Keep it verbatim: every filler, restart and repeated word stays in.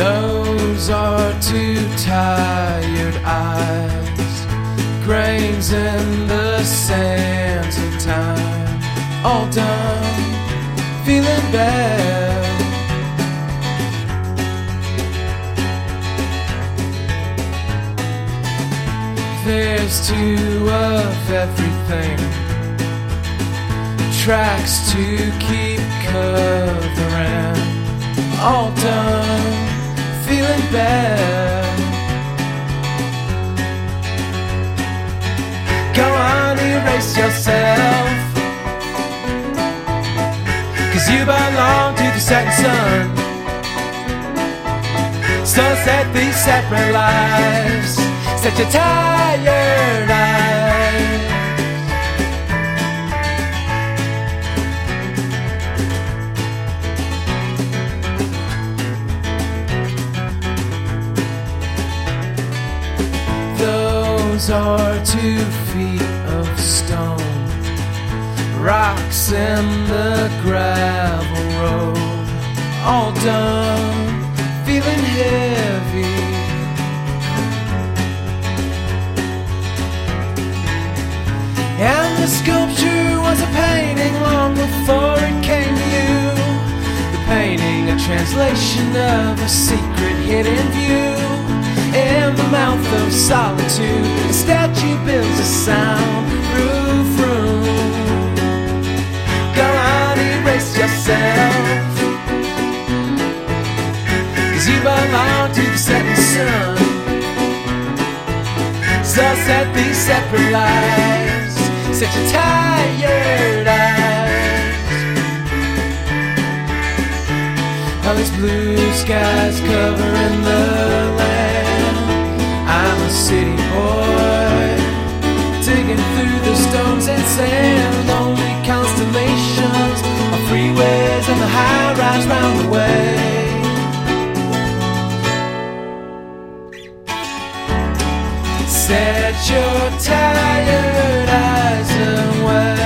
Those are two tired eyes, grains in the sands of time, all done, feeling bad. There's two of everything, tracks to keep covering, all done, feeling bad. Go on, erase yourself, 'cause you belong to the setting sun. So set these separate lives, set your tired eyes. Those are two feet of stone, rocks in the gravel road, all done, feeling heavy. And the sculpture was a painting long before it came to you. The painting, a translation of a secret hidden view. In the mouth of solitude, the statue builds a soundproof room. Go on, erase yourself, 'cause you belong to the setting sun. So set these separate lives, set your tired eyes. All these blue skies covering the land. I'm a city boy, digging through the stones and sand. Only constellations are freeways and the high rise round the way. Set your tired eyes away.